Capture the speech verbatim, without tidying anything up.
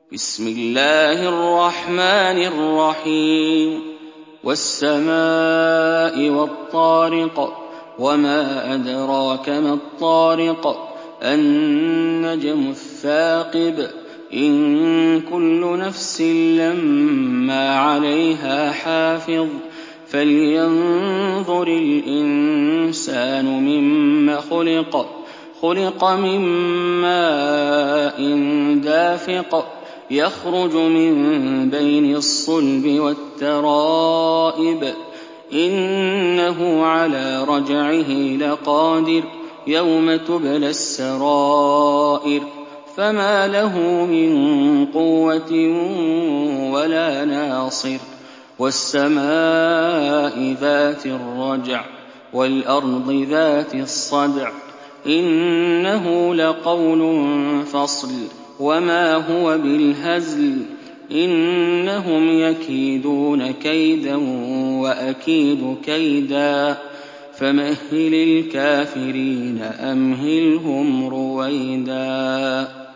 بسم الله الرحمن الرحيم والسماء والطارق وما أدراك ما الطارق النجم الثاقب إن كل نفس لما عليها حافظ فلينظر الإنسان مما خلق خلق من ماء دافق يخرج من بين الصلب والترائب إنه على رجعه لقادر يوم تبلى السرائر فما له من قوة ولا ناصر والسماء ذات الرجع والأرض ذات الصدع إنه لقول فصل وما هو بالهزل إنهم يكيدون كيدا وأكيد كيدا فمهل الكافرين أمهلهم رويدا.